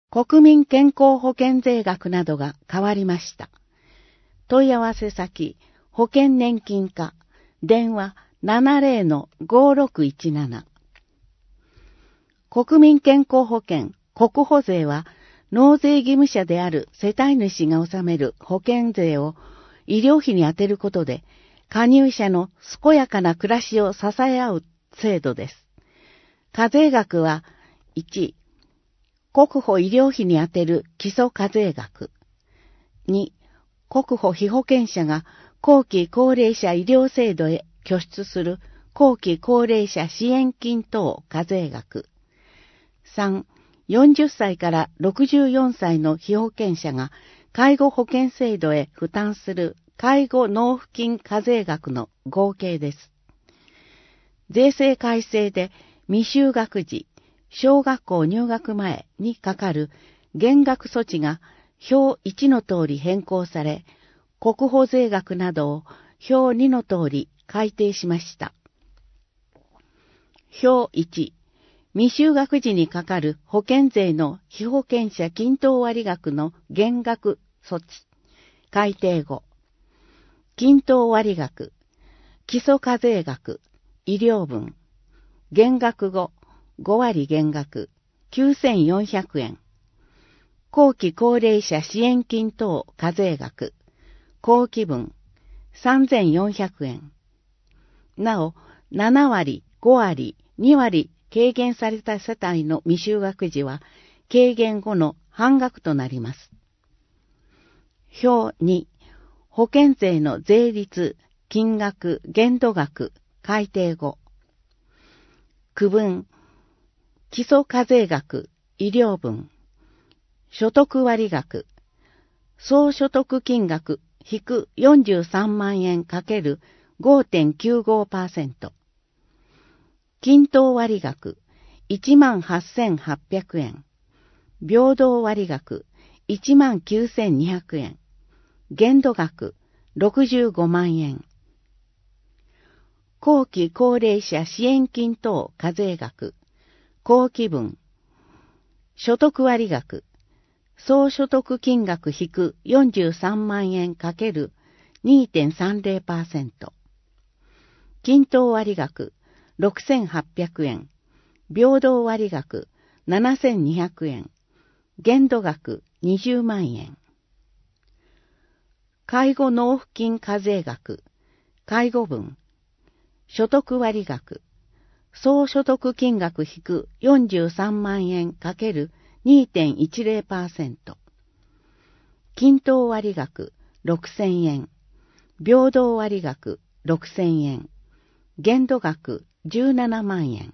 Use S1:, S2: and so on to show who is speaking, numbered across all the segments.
S1: 国民健康保険税額などが変わりました。問い合わせ先、保険年金課、電話 70-5617。国民健康保険、国保税は、納税義務者である世帯主が納める保険税を医療費に充てることで、加入者の健やかな暮らしを支え合う制度です。課税額は、1、国保医療費に充てる基礎課税額。2、国保被保険者が後期高齢者医療制度へ拠出する後期高齢者支援金等課税額。3、40歳から64歳の被保険者が介護保険制度へ負担する介護納付金課税額の合計です。税制改正で未就学時、小学校入学前にかかる減額措置が表1の通り変更され、国保税額などを表2の通り改定しました。表1、未就学時にかかる保険税の被保険者均等割額の減額措置、改定後、均等割額、基礎課税額、医療分、減額後、5割減額、9400円。後期高齢者支援金等課税額、後期分、3400円。なお、7割、5割、2割軽減された世帯の未就学時は、軽減後の半額となります。表2、保険税の税率、金額、限度額、改定後。区分、基礎課税額、医療分、所得割額、総所得金額引く43万円 ×5.95%。均等割額、18,800円。平等割額、19,200円。限度額、65万円。後期高齢者支援金等課税額、後期分、所得割額、総所得金額引く43万円 ×2.30%。均等割額、6,800円。平等割額、7,200円。限度額、20万円。介護納付金課税額、介護分、所得割額、総所得金額引く43万円 ×2.10%。均等割額6000円。平等割額6000円。限度額17万円。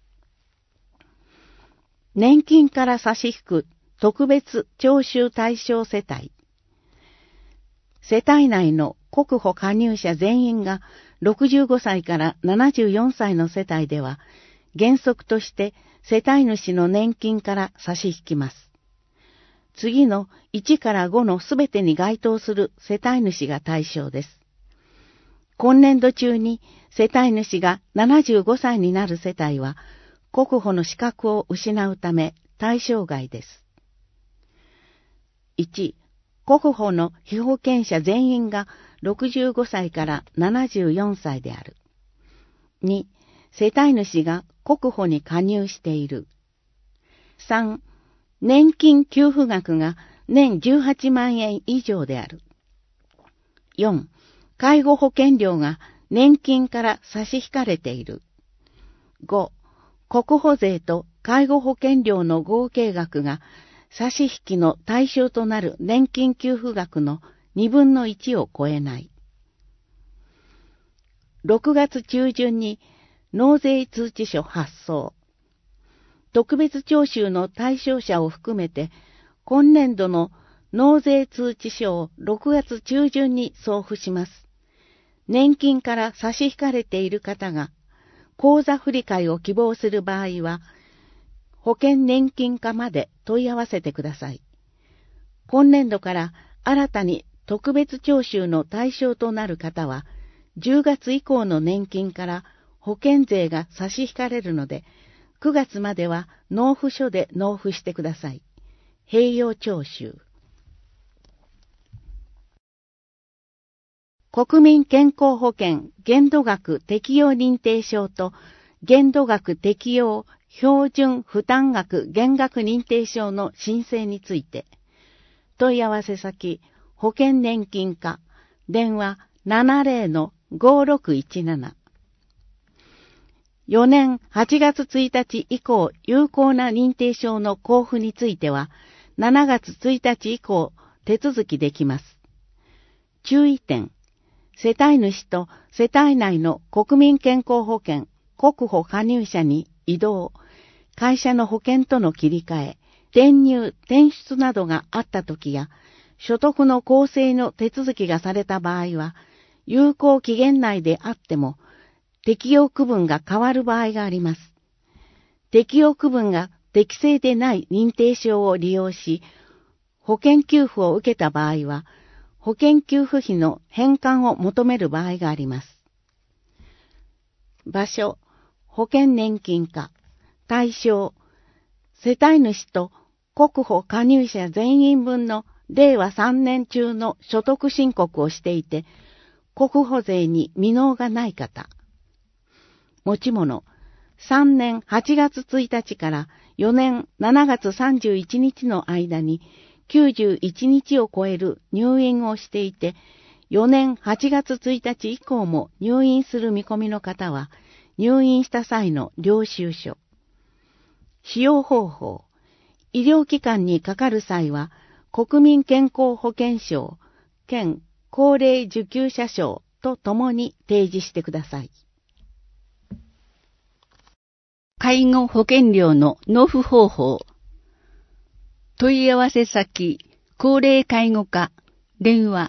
S1: 年金から差し引く特別徴収対象世帯。世帯内の国保加入者全員が65歳から74歳の世帯では、原則として世帯主の年金から差し引きます。次の1から5のすべてに該当する世帯主が対象です。今年度中に世帯主が75歳になる世帯は、国保の資格を失うため対象外です。1、国保の被保険者全員が65歳から74歳である。2、世帯主が国保に加入している。3、年金給付額が年18万円以上である。4、介護保険料が年金から差し引かれている。5、国保税と介護保険料の合計額が差し引きの対象となる年金給付額の2分の1を超えない。6月中旬に納税通知書発送。特別徴収の対象者を含めて、今年度の納税通知書を6月中旬に送付します。年金から差し引かれている方が、口座振替を希望する場合は、保険年金課まで問い合わせてください。今年度から新たに特別徴収の対象となる方は、10月以降の年金から保険税が差し引かれるので、9月までは納付書で納付してください。 併用徴収。国民健康保険限度額適用認定証と限度額適用標準負担額減額認定証の申請について、問い合わせ先、保険年金課、電話 70-5617。4年8月1日以降有効な認定証の交付については、7月1日以降手続きできます。注意点。世帯主と世帯内の国民健康保険、国保加入者に移動、会社の保険との切り替え、転入・転出などがあったときや、所得の構成の手続きがされた場合は、有効期限内であっても、適用区分が変わる場合があります。適用区分が適正でない認定証を利用し、保険給付を受けた場合は、保険給付費の返還を求める場合があります。場所、保険年金課、対象、世帯主と国保加入者全員分の令和3年中の所得申告をしていて、国保税に未納がない方。持ち物、3年8月1日から4年7月31日の間に91日を超える入院をしていて、4年8月1日以降も入院する見込みの方は、入院した際の領収書。使用方法。医療機関にかかる際は、国民健康保険証、兼高齢受給者証とともに提示してください。
S2: 介護保険料の納付方法。問い合わせ先、高齢介護課、電話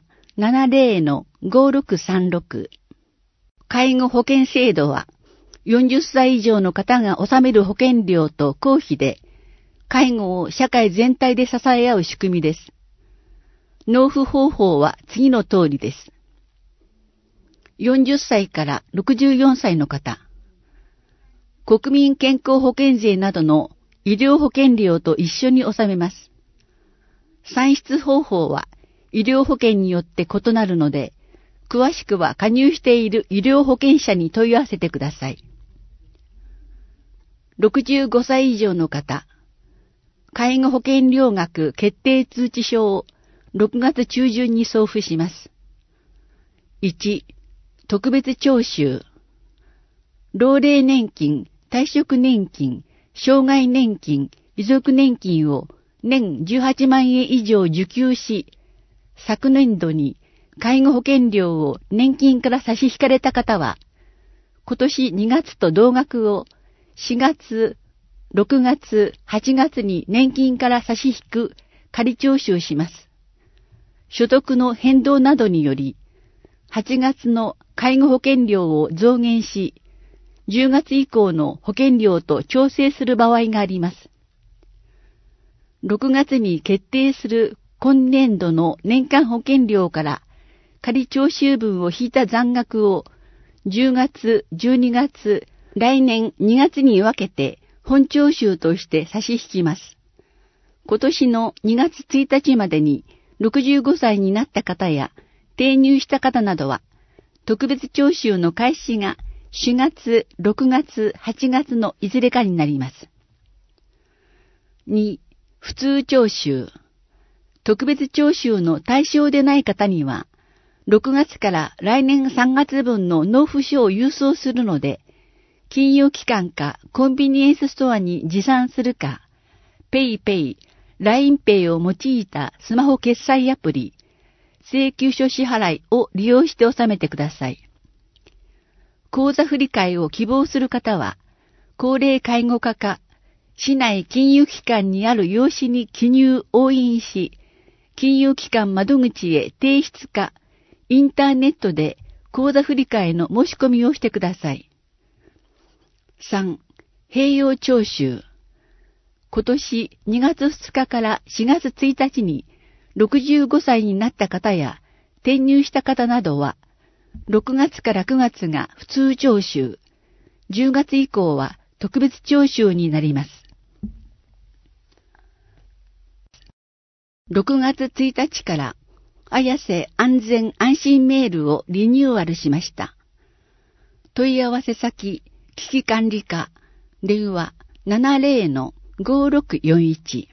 S2: 70-5636。介護保険制度は、40歳以上の方が納める保険料と公費で、介護を社会全体で支え合う仕組みです。納付方法は次の通りです。40歳から64歳の方、国民健康保険税などの医療保険料と一緒に納めます。算出方法は医療保険によって異なるので、詳しくは加入している医療保険者に問い合わせてください。65歳以上の方、介護保険料額決定通知書を6月中旬に送付します。1、特別徴収。老齢年金、退職年金、障害年金、遺族年金を年18万円以上受給し、昨年度に介護保険料を年金から差し引かれた方は、今年2月と同額を4月、6月、8月に年金から差し引く仮徴収します。所得の変動などにより、8月の介護保険料を増減し、10月以降の保険料と調整する場合があります。6月に決定する今年度の年間保険料から仮徴収分を引いた残額を10月、12月、来年2月に分けて本徴収として差し引きます。今年の2月1日までに65歳になった方や定入した方などは、特別徴収の開始が4月、6月、8月のいずれかになります。2、普通徴収。特別徴収の対象でない方には、6月から来年3月分の納付書を郵送するので、金融機関かコンビニエンスストアに持参するか、PayPay、LINEPay を用いたスマホ決済アプリ、請求書支払いを利用して納めてください。口座振替を希望する方は、高齢介護課か、市内金融機関にある用紙に記入・押印し、金融機関窓口へ提出か、インターネットで口座振替の申し込みをしてください。3、併用徴収。今年2月2日から4月1日に65歳になった方や転入した方などは、6月から9月が普通徴収、10月以降は特別徴収になります。 6月1日から綾瀬安全安心メールをリニューアルしました。問い合わせ先、危機管理課、電話 70-5641。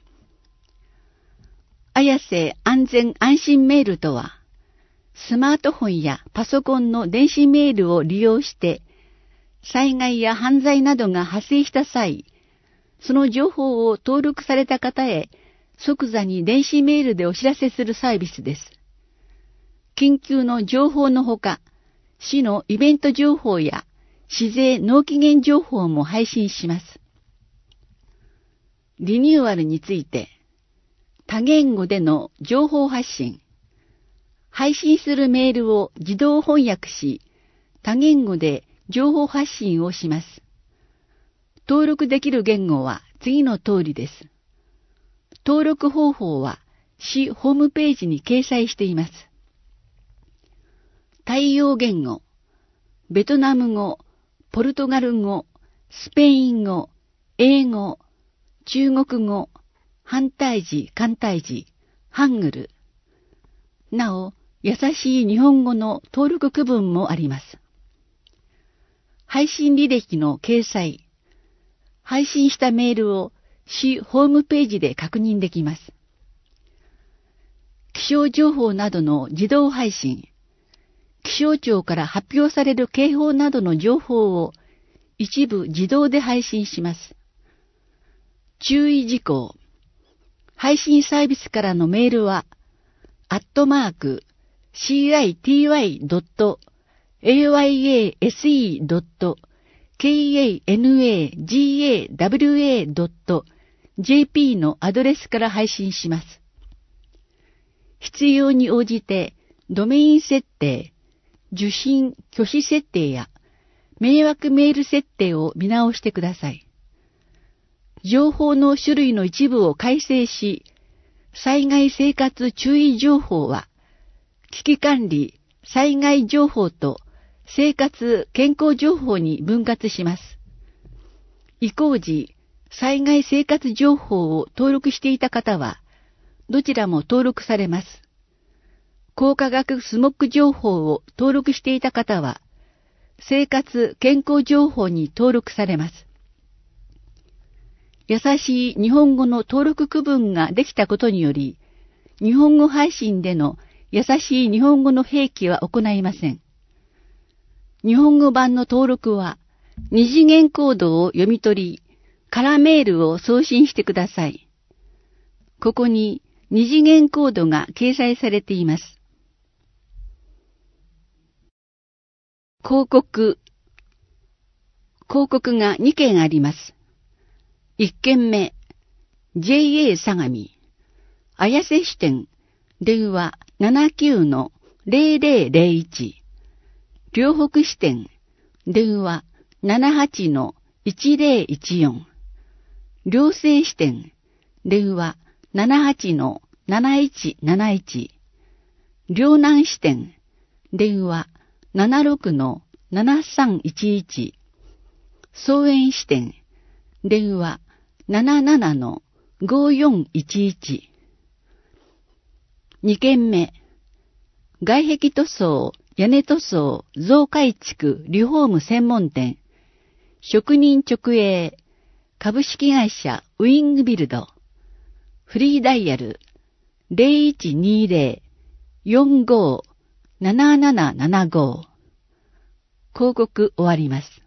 S2: 綾瀬安全安心メールとは、スマートフォンやパソコンの電子メールを利用して、災害や犯罪などが発生した際、その情報を登録された方へ即座に電子メールでお知らせするサービスです。緊急の情報のほか、市のイベント情報や市税納期限情報も配信します。リニューアルについて、多言語での情報発信、配信するメールを自動翻訳し、多言語で情報発信をします。登録できる言語は次の通りです。登録方法は市ホームページに掲載しています。対応言語、ベトナム語、ポルトガル語、スペイン語、英語、中国語、繁体字、簡体字、ハングル。なお、優しい日本語の登録区分もあります。配信履歴の掲載。配信したメールを市ホームページで確認できます。気象情報などの自動配信。気象庁から発表される警報などの情報を一部自動で配信します。注意事項。配信サービスからのメールは、@city.ayase.kanagawa.jp のアドレスから配信します。必要に応じて、ドメイン設定、受信拒否設定や迷惑メール設定を見直してください。情報の種類の一部を改正し、災害生活注意情報は、危機管理、災害情報と生活健康情報に分割します。移行時、災害生活情報を登録していた方は、どちらも登録されます。高化学スモッグ情報を登録していた方は、生活健康情報に登録されます。優しい日本語の登録区分ができたことにより、日本語配信での優しい日本語の併記は行いません。日本語版の登録は、二次元コードを読み取り、カラーメールを送信してください。ここに二次元コードが掲載されています。広告が2件あります。1件目、JA 相模、綾瀬支店、電話 79-0001、両北支店、電話 78-1014、両西支店、電話 78-7171、両南支店、電話 76-7311、総園支店、電話 77-5411。2件目、外壁塗装、屋根塗装、増改築、リフォーム専門店、職人直営、株式会社ウィングビルド、フリーダイヤル 0120-45-7775。広告終わります。